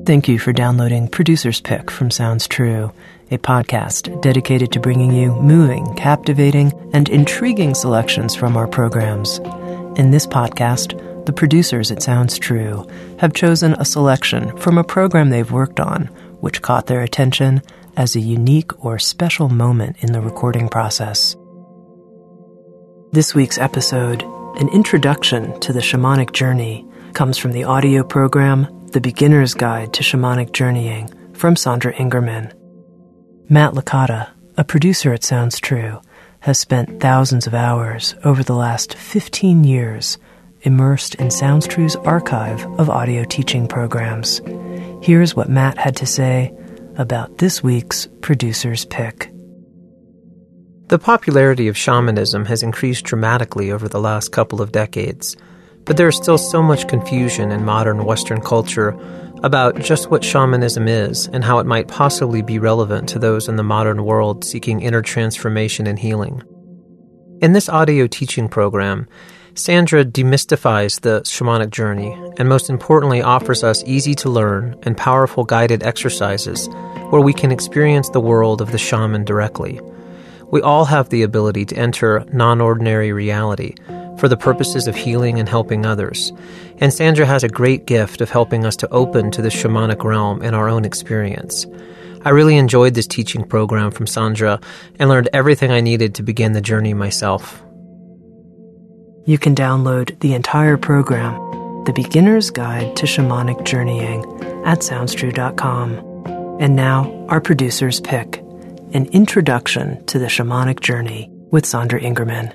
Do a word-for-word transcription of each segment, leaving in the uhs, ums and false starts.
Thank you for downloading Producer's Pick from Sounds True, a podcast dedicated to bringing you moving, captivating, and intriguing selections from our programs. In this podcast, the producers at Sounds True have chosen a selection from a program they've worked on, which caught their attention as a unique or special moment in the recording process. This week's episode, an introduction to the shamanic journey, comes from the audio program The Beginner's Guide to Shamanic Journeying from Sondra Ingerman. Matt Licata, a producer at Sounds True, has spent thousands of hours over the last fifteen years immersed in Sounds True's archive of audio teaching programs. Here's what Matt had to say about this week's Producer's Pick. The popularity of shamanism has increased dramatically over the last couple of decades, but there is still so much confusion in modern Western culture about just what shamanism is and how it might possibly be relevant to those in the modern world seeking inner transformation and healing. In this audio teaching program, Sandra demystifies the shamanic journey and most importantly offers us easy-to-learn and powerful guided exercises where we can experience the world of the shaman directly. We all have the ability to enter non-ordinary reality for the purposes of healing and helping others, and Sandra has a great gift of helping us to open to the shamanic realm in our own experience. I really enjoyed this teaching program from Sandra and learned everything I needed to begin the journey myself. You can download the entire program, The Beginner's Guide to Shamanic Journeying, at sounds true dot com. And now, our Producer's Pick, an introduction to the shamanic journey with Sondra Ingerman.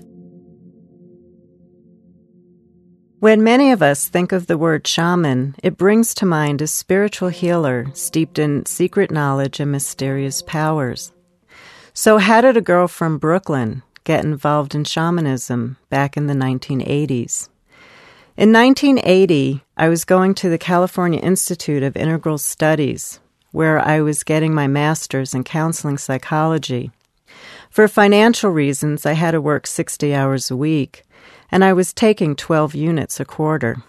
When many of us think of the word shaman, it brings to mind a spiritual healer steeped in secret knowledge and mysterious powers. So how did a girl from Brooklyn get involved in shamanism back in the nineteen eighties? In nineteen eighty, I was going to the California Institute of Integral Studies, where I was getting my master's in counseling psychology. For financial reasons, I had to work sixty hours a week, and I was taking twelve units a quarter.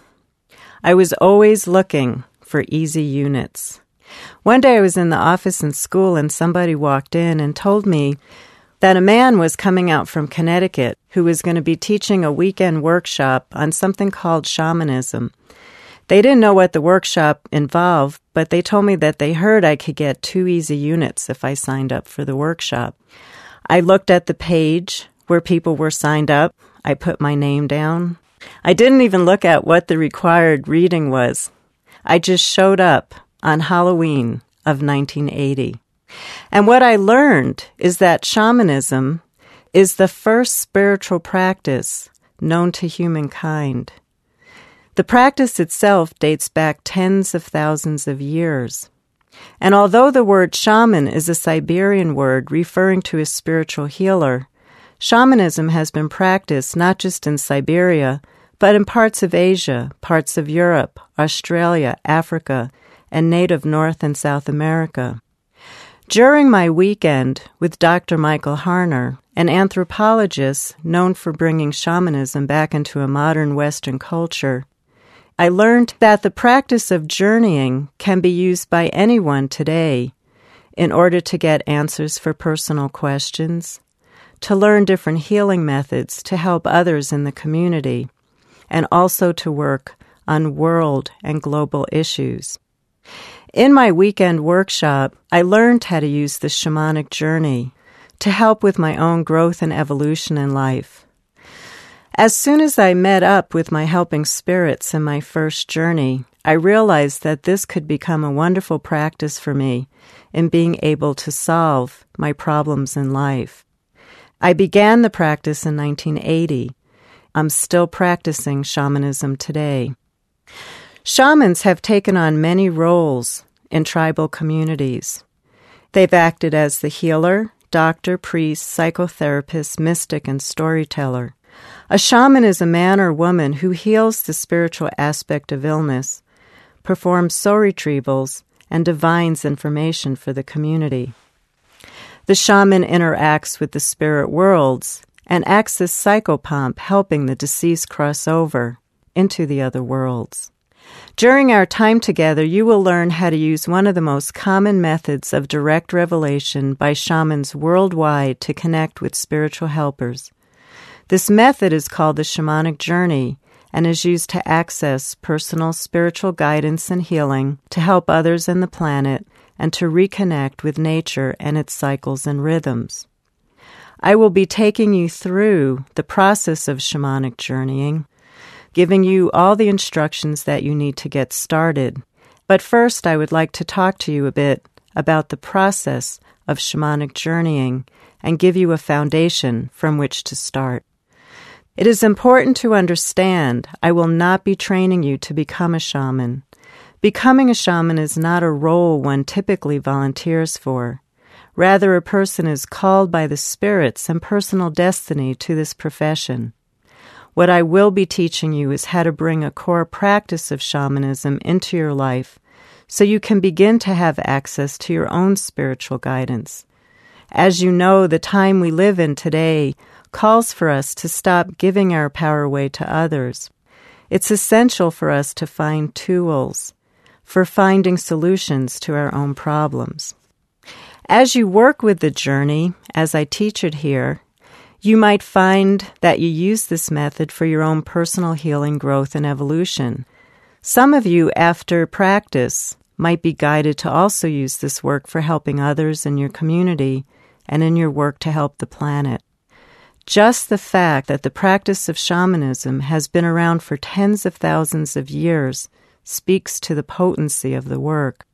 I was always looking for easy units. One day I was in the office in school and somebody walked in and told me that a man was coming out from Connecticut who was going to be teaching a weekend workshop on something called shamanism. They didn't know what the workshop involved, but they told me that they heard I could get two easy units if I signed up for the workshop. I looked at the page where people were signed up. I put my name down. I didn't even look at what the required reading was. I just showed up on Halloween of nineteen eighty. And what I learned is that shamanism is the first spiritual practice known to humankind. The practice itself dates back tens of thousands of years. And although the word shaman is a Siberian word referring to a spiritual healer, shamanism has been practiced not just in Siberia, but in parts of Asia, parts of Europe, Australia, Africa, and native North and South America. During my weekend with Doctor Michael Harner, an anthropologist known for bringing shamanism back into a modern Western culture, I learned that the practice of journeying can be used by anyone today in order to get answers for personal questions, to learn different healing methods to help others in the community, and also to work on world and global issues. In my weekend workshop, I learned how to use the shamanic journey to help with my own growth and evolution in life. As soon as I met up with my helping spirits in my first journey, I realized that this could become a wonderful practice for me in being able to solve my problems in life. I began the practice in nineteen eighty. I'm still practicing shamanism today. Shamans have taken on many roles in tribal communities. They've acted as the healer, doctor, priest, psychotherapist, mystic, and storyteller. A shaman is a man or woman who heals the spiritual aspect of illness, performs soul retrievals, and divines information for the community. The shaman interacts with the spirit worlds and acts as psychopomp, helping the deceased cross over into the other worlds. During our time together, you will learn how to use one of the most common methods of direct revelation by shamans worldwide to connect with spiritual helpers. This method is called the shamanic journey and is used to access personal spiritual guidance and healing, to help others and the planet, and to reconnect with nature and its cycles and rhythms. I will be taking you through the process of shamanic journeying, giving you all the instructions that you need to get started. But first, I would like to talk to you a bit about the process of shamanic journeying and give you a foundation from which to start. It is important to understand I will not be training you to become a shaman. Becoming a shaman is not a role one typically volunteers for. Rather, a person is called by the spirits and personal destiny to this profession. What I will be teaching you is how to bring a core practice of shamanism into your life so you can begin to have access to your own spiritual guidance. As you know, the time we live in today calls for us to stop giving our power away to others. It's essential for us to find tools for finding solutions to our own problems. As you work with the journey, as I teach it here, you might find that you use this method for your own personal healing, growth, and evolution. Some of you, after practice, might be guided to also use this work for helping others in your community and in your work to help the planet. Just the fact that the practice of shamanism has been around for tens of thousands of years speaks to the potency of the work.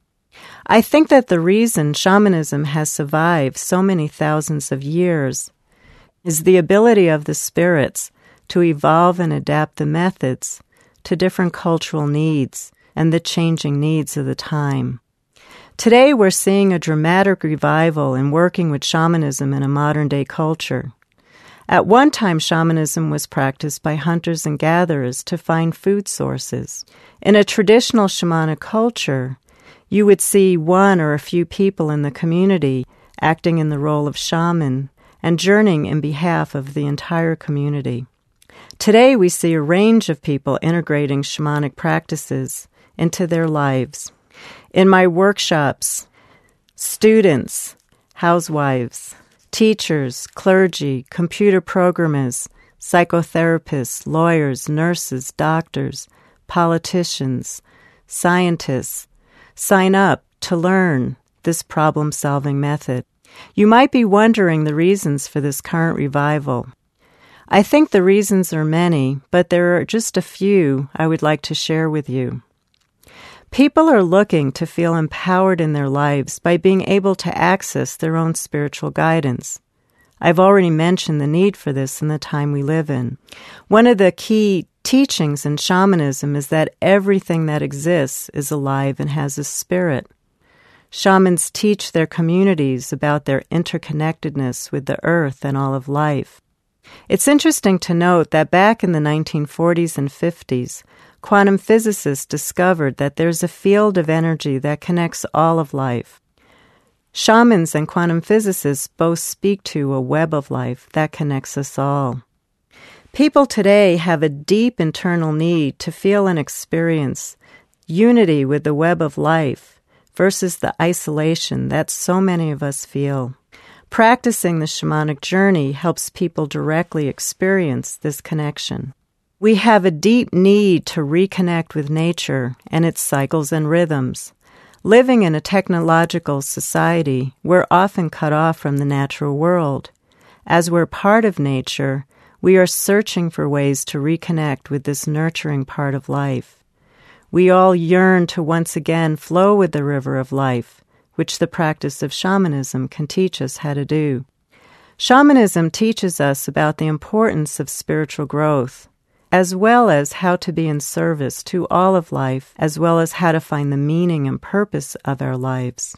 I think that the reason shamanism has survived so many thousands of years is the ability of the spirits to evolve and adapt the methods to different cultural needs and the changing needs of the time. Today, we're seeing a dramatic revival in working with shamanism in a modern-day culture. At one time, shamanism was practiced by hunters and gatherers to find food sources. In a traditional shamanic culture, you would see one or a few people in the community acting in the role of shaman and journeying in behalf of the entire community. Today, we see a range of people integrating shamanic practices into their lives. In my workshops, students, housewives, teachers, clergy, computer programmers, psychotherapists, lawyers, nurses, doctors, politicians, scientists sign up to learn this problem-solving method. You might be wondering the reasons for this current revival. I think the reasons are many, but there are just a few I would like to share with you. People are looking to feel empowered in their lives by being able to access their own spiritual guidance. I've already mentioned the need for this in the time we live in. One of the key teachings in shamanism is that everything that exists is alive and has a spirit. Shamans teach their communities about their interconnectedness with the earth and all of life. It's interesting to note that back in the nineteen forties and fifties, quantum physicists discovered that there's a field of energy that connects all of life. Shamans and quantum physicists both speak to a web of life that connects us all. People today have a deep internal need to feel and experience unity with the web of life versus the isolation that so many of us feel. Practicing the shamanic journey helps people directly experience this connection. We have a deep need to reconnect with nature and its cycles and rhythms. Living in a technological society, we're often cut off from the natural world. As we're part of nature, we are searching for ways to reconnect with this nurturing part of life. We all yearn to once again flow with the river of life, which the practice of shamanism can teach us how to do. Shamanism teaches us about the importance of spiritual growth, as well as how to be in service to all of life, as well as how to find the meaning and purpose of our lives.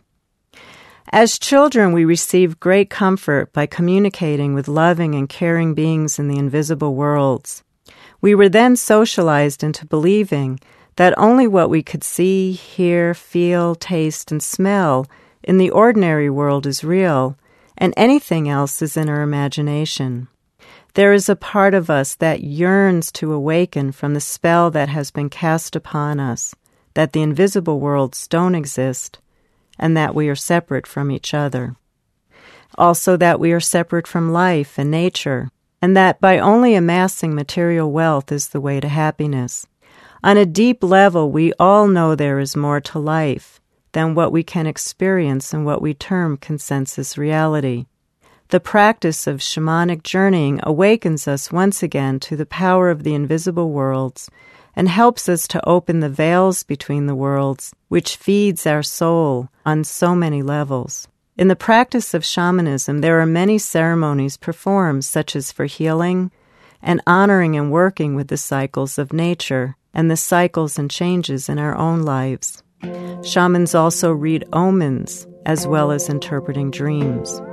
As children, we receive great comfort by communicating with loving and caring beings in the invisible worlds. We were then socialized into believing that only what we could see, hear, feel, taste, and smell in the ordinary world is real, and anything else is in our imagination. There is a part of us that yearns to awaken from the spell that has been cast upon us, that the invisible worlds don't exist, and that we are separate from each other. Also that we are separate from life and nature, and that by only amassing material wealth is the way to happiness. On a deep level, we all know there is more to life than what we can experience in what we term consensus reality. The practice of shamanic journeying awakens us once again to the power of the invisible worlds and helps us to open the veils between the worlds, which feeds our soul on so many levels. In the practice of shamanism, there are many ceremonies performed, such as for healing and honoring and working with the cycles of nature and the cycles and changes in our own lives. Shamans also read omens, as well as interpreting dreams.